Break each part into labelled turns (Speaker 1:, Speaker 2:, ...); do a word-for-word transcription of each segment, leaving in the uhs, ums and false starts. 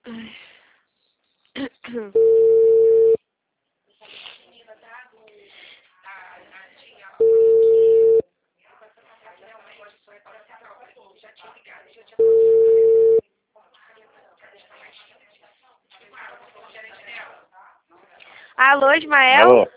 Speaker 1: Ai. Alô, Ismael?
Speaker 2: Alô?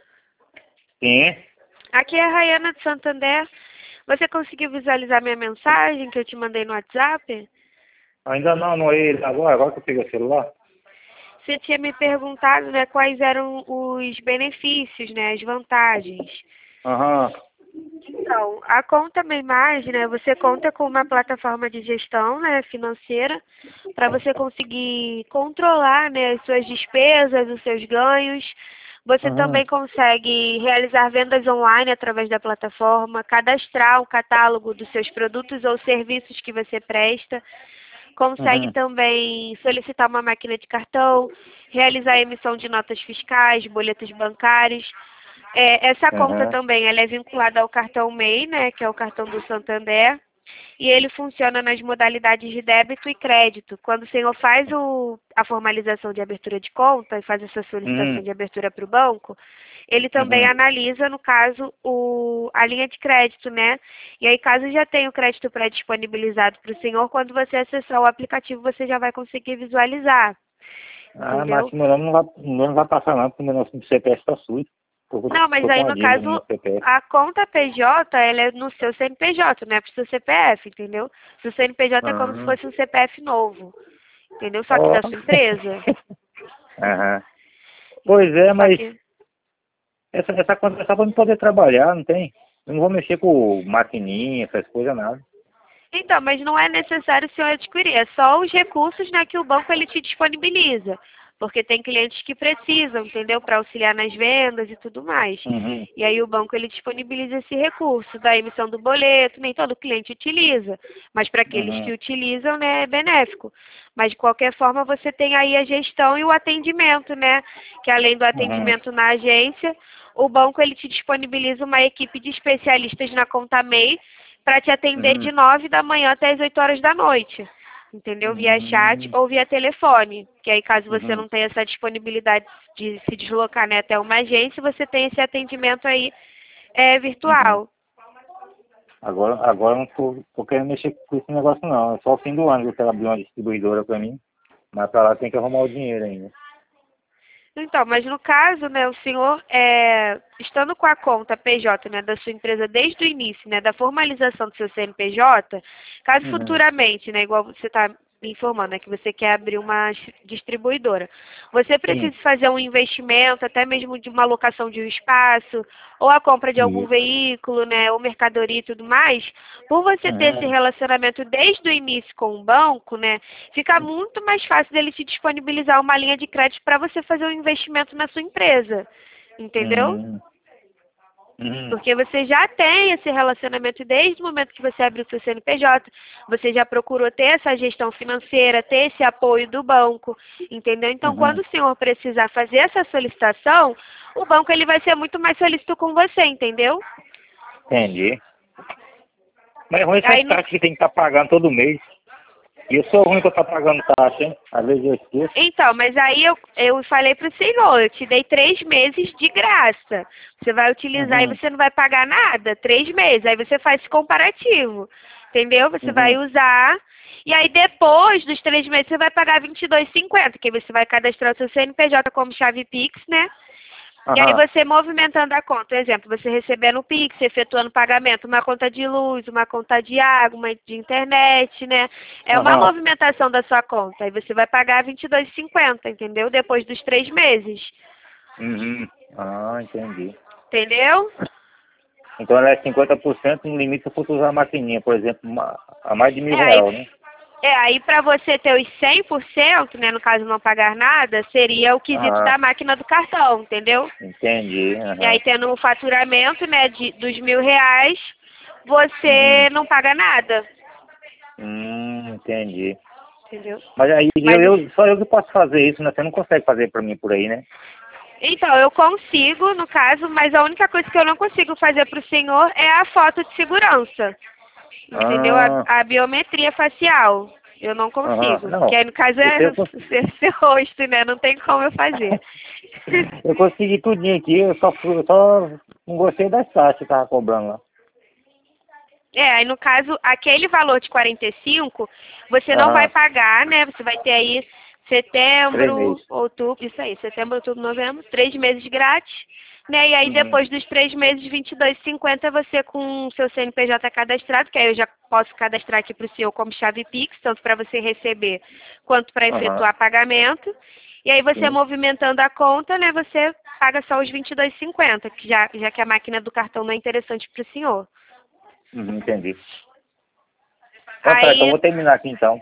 Speaker 2: Sim.
Speaker 1: Aqui é a Rayana de Santander. Você conseguiu visualizar minha mensagem que eu te mandei no WhatsApp?
Speaker 2: Ainda não, não é ele. Agora, agora que eu peguei o celular.
Speaker 1: Você tinha me perguntado, né, quais eram os benefícios, né, as vantagens.
Speaker 2: Aham.
Speaker 1: Então, a conta Minha Imagem, né, você conta com uma plataforma de gestão, né, financeira, para você conseguir controlar, né, as suas despesas, os seus ganhos. Você
Speaker 2: Uhum.
Speaker 1: também consegue realizar vendas online através da plataforma, cadastrar um catálogo dos seus produtos ou serviços que você presta. Consegue
Speaker 2: Uhum.
Speaker 1: também solicitar uma máquina de cartão, realizar a emissão de notas fiscais, boletos bancários. É, essa conta
Speaker 2: Uhum.
Speaker 1: também ela é vinculada ao cartão M E I, né, que é o cartão do Santander, e ele funciona nas modalidades de débito e crédito. Quando o senhor faz o, a formalização de abertura de conta e faz essa solicitação
Speaker 2: Uhum.
Speaker 1: de abertura para o banco, ele também
Speaker 2: Uhum.
Speaker 1: analisa, no caso, o, a linha de crédito, né? E aí, caso já tenha o crédito pré-disponibilizado para o senhor, quando você acessar o aplicativo, você já vai conseguir visualizar.
Speaker 2: Ah, mas
Speaker 1: Entendeu?
Speaker 2: esse meu nome não vai, não vai passar não, porque o meu nome do C P F está sujo. Tô,
Speaker 1: Não, mas
Speaker 2: tô
Speaker 1: aí
Speaker 2: com uma
Speaker 1: no
Speaker 2: dívida no meu
Speaker 1: caso,
Speaker 2: C P F.
Speaker 1: a conta P J, ela é no seu C N P J, não é pro seu C P F, entendeu? Seu C N P J é como se
Speaker 2: Aham.
Speaker 1: fosse um C P F novo, entendeu? Só que
Speaker 2: Ó.
Speaker 1: da sua empresa.
Speaker 2: Aham. Pois é,
Speaker 1: Só
Speaker 2: mas
Speaker 1: que...
Speaker 2: essa, essa conta é só para eu poder trabalhar, não tem? Eu não vou mexer com maquininha, essas coisas, nada.
Speaker 1: Então, mas não é necessário o senhor adquirir, é só os recursos, né, que o banco ele te disponibiliza. Porque tem clientes que precisam, entendeu? Para auxiliar nas vendas e tudo mais.
Speaker 2: Uhum.
Speaker 1: E aí o banco ele disponibiliza esse recurso da emissão do boleto, nem todo cliente utiliza, mas para aqueles que
Speaker 2: Uhum.
Speaker 1: utilizam, né, é benéfico. Mas de qualquer forma você tem aí a gestão e o atendimento, né? Que além do
Speaker 2: Uhum.
Speaker 1: atendimento na agência, o banco ele te disponibiliza uma equipe de especialistas na conta M E I para te atender
Speaker 2: Uhum.
Speaker 1: de nove da manhã até as oito horas da noite. Entendeu? Via chat
Speaker 2: Uhum.
Speaker 1: ou via telefone. Que aí, caso você
Speaker 2: Uhum.
Speaker 1: não tenha essa disponibilidade de se deslocar, né, até uma agência, você tem esse atendimento aí é,
Speaker 2: Uhum.
Speaker 1: virtual.
Speaker 2: Agora, agora eu não tô, tô querendo mexer com esse negócio não. É só o fim do ano que ela abriu uma distribuidora pra mim. Mas pra lá tem que arrumar o dinheiro ainda.
Speaker 1: Então, mas no caso, né, o senhor, é, estando com a conta P J, né, da sua empresa desde o início, né, da formalização do seu C N P J, caso
Speaker 2: Uhum.
Speaker 1: futuramente, né, igual você está me informando, né, que você quer abrir uma distribuidora, você
Speaker 2: Sim.
Speaker 1: precisa fazer um investimento, até mesmo de uma locação de um espaço, ou a compra de algum
Speaker 2: Isso.
Speaker 1: veículo, né, ou mercadoria e tudo mais, por você ter esse
Speaker 2: Uhum.
Speaker 1: relacionamento desde o início com o banco, né, fica muito mais fácil dele te disponibilizar uma linha de crédito para você fazer um investimento na sua empresa, entendeu?
Speaker 2: Uhum. Uhum.
Speaker 1: Porque você já tem esse relacionamento desde o momento que você abriu o seu C N P J, você já procurou ter essa gestão financeira, ter esse apoio do banco, entendeu? Então, quando
Speaker 2: Uhum.
Speaker 1: o senhor precisar fazer essa solicitação, o banco ele vai ser muito mais solícito com você, entendeu?
Speaker 2: Entendi. Mas é ruim essas
Speaker 1: Aí no
Speaker 2: taxas que tem que estar pagando todo mês. E eu sou ruim que eu estar pagando taxa, hein? Às vezes eu esqueço.
Speaker 1: Então, mas aí eu, eu falei para o senhor, eu te dei três meses de graça. Você vai utilizar e
Speaker 2: Uhum.
Speaker 1: você não vai pagar nada, três meses. Aí você faz esse comparativo, entendeu? Você vai
Speaker 2: Uhum.
Speaker 1: usar e aí depois dos três meses você vai pagar vinte e dois e cinquenta, que aí você vai cadastrar o seu C N P J como chave Pix, né? E aí
Speaker 2: Aham.
Speaker 1: você movimentando a conta, por exemplo, você recebendo o Pix, efetuando pagamento, uma conta de luz, uma conta de água, uma de internet, né? É uma
Speaker 2: Aham.
Speaker 1: movimentação da sua conta. Aí você vai pagar vinte e dois e cinquenta, entendeu? Depois dos três meses.
Speaker 2: Uhum. Ah, entendi.
Speaker 1: Entendeu?
Speaker 2: Então ela é cinquenta por cento no limite se eu for usar a maquininha, por exemplo, uma, a mais de mil
Speaker 1: É, aí,
Speaker 2: reais, né?
Speaker 1: é, aí para você ter os cem por cento, né, no caso não pagar nada, seria o quesito
Speaker 2: Aham.
Speaker 1: da máquina do cartão, entendeu?
Speaker 2: Entendi.
Speaker 1: E aí
Speaker 2: Aham.
Speaker 1: tendo o faturamento, né, de, dos mil reais,
Speaker 2: Uhum.
Speaker 1: você não paga nada,
Speaker 2: Hum, entendi.
Speaker 1: entendeu?
Speaker 2: Mas aí eu,
Speaker 1: Mas
Speaker 2: eu, só eu que posso fazer isso, né? Você não consegue fazer pra mim por aí, né?
Speaker 1: então, eu consigo, no caso, mas a única coisa que eu não consigo fazer para o senhor é a foto de segurança. Entendeu? A,
Speaker 2: Ah,
Speaker 1: a biometria facial. Eu não
Speaker 2: Aham,
Speaker 1: consigo.
Speaker 2: não.
Speaker 1: Que aí, no caso, é
Speaker 2: Eu, cons-
Speaker 1: ser, ser host, né? Não tem como eu fazer.
Speaker 2: eu consegui tudinho aqui, eu só, fui- eu só não gostei das taxas que tava cobrando lá.
Speaker 1: É, aí no caso, aquele valor de quarenta e cinco, você não vai
Speaker 2: Aham,
Speaker 1: pagar, né? Você vai ter aí
Speaker 2: três
Speaker 1: setembro,
Speaker 2: meses.
Speaker 1: outubro, isso aí, setembro, outubro, novembro, três meses grátis, né? E aí
Speaker 2: Uhum.
Speaker 1: depois dos três meses, vinte e dois e cinquenta, você com o seu C N P J cadastrado, que aí eu já posso cadastrar aqui para o senhor como chave Pix, tanto para você receber quanto para
Speaker 2: Aham,
Speaker 1: efetuar pagamento. E aí você
Speaker 2: sim.
Speaker 1: movimentando a conta, né? Você paga só os vinte e dois e cinquenta, que já, já que a máquina do cartão não é interessante para o senhor.
Speaker 2: Uhum, entendi. Então tá, então
Speaker 1: Aí
Speaker 2: vou terminar aqui então.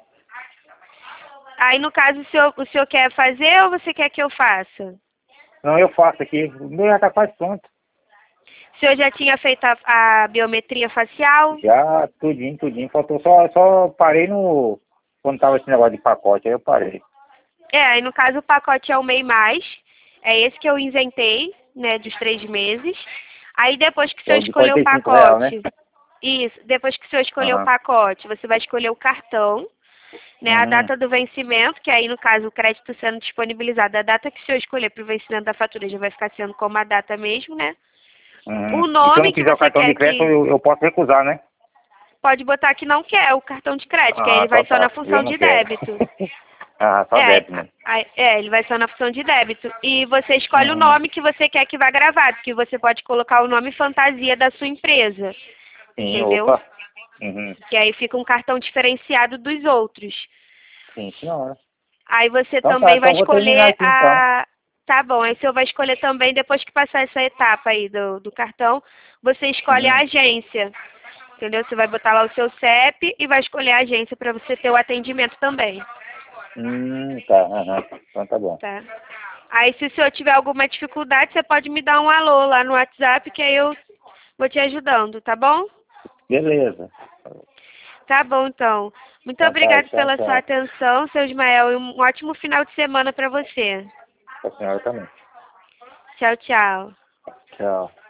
Speaker 1: Aí, no caso, o senhor, o senhor quer fazer ou você quer que eu faça?
Speaker 2: Não, eu faço aqui. O meu já tá quase pronto.
Speaker 1: O senhor já tinha feito a, a biometria facial?
Speaker 2: Já, tudinho, tudinho. Faltou só, só parei no. Quando tava esse negócio de pacote, aí eu parei.
Speaker 1: É, aí no caso o pacote é o MEI Mais. É esse que eu isentei, né, dos três meses. Aí depois que o
Speaker 2: É
Speaker 1: senhor
Speaker 2: o de
Speaker 1: escolher
Speaker 2: quarenta
Speaker 1: o
Speaker 2: e cinco real, né?
Speaker 1: pacote, isso, depois que o senhor escolher o
Speaker 2: Aham.
Speaker 1: pacote, você vai escolher o cartão, né, a
Speaker 2: Uhum.
Speaker 1: data do vencimento, que aí no caso o crédito sendo disponibilizado, a data que o senhor escolher para o vencimento da fatura já vai ficar sendo como a data mesmo, né?
Speaker 2: Uhum.
Speaker 1: O
Speaker 2: E se eu não
Speaker 1: nome que
Speaker 2: quiser o
Speaker 1: você
Speaker 2: cartão
Speaker 1: quer
Speaker 2: de crédito,
Speaker 1: que
Speaker 2: eu, eu posso recusar, né?
Speaker 1: pode botar que não quer o cartão de crédito, que aí
Speaker 2: Ah,
Speaker 1: ele vai
Speaker 2: então
Speaker 1: só na
Speaker 2: tá. Eu
Speaker 1: função
Speaker 2: não
Speaker 1: de
Speaker 2: quero.
Speaker 1: débito.
Speaker 2: Ah, só
Speaker 1: É, aí-
Speaker 2: débito, né?
Speaker 1: aí- é, ele vai só na função de débito. E você escolhe o
Speaker 2: Uhum.
Speaker 1: nome que você quer que vá gravado, que você pode colocar o nome fantasia da sua empresa,
Speaker 2: Sim,
Speaker 1: entendeu?
Speaker 2: opa. Uhum.
Speaker 1: Que aí fica um cartão diferenciado dos outros.
Speaker 2: Sim, senhora.
Speaker 1: Aí você
Speaker 2: Então tá,
Speaker 1: também vai
Speaker 2: então vou terminar
Speaker 1: escolher
Speaker 2: aqui então.
Speaker 1: a... Tá bom, aí você vai escolher também, depois que passar essa etapa aí do, do cartão, você escolhe a
Speaker 2: Uhum.
Speaker 1: agência. Entendeu? Você vai botar lá o seu C E P e vai escolher a agência para você ter o atendimento também,
Speaker 2: Hum, tá, aham. Então tá bom.
Speaker 1: tá? Aí se o senhor tiver alguma dificuldade, você pode me dar um alô lá no WhatsApp que aí eu vou te ajudando, tá bom?
Speaker 2: Beleza.
Speaker 1: Tá bom, então. Muito
Speaker 2: Então tá,
Speaker 1: obrigada
Speaker 2: tchau,
Speaker 1: pela sua
Speaker 2: tchau.
Speaker 1: atenção, seu Ismael, e um ótimo final de semana para você.
Speaker 2: A senhora também.
Speaker 1: Tchau, tchau.
Speaker 2: Tchau.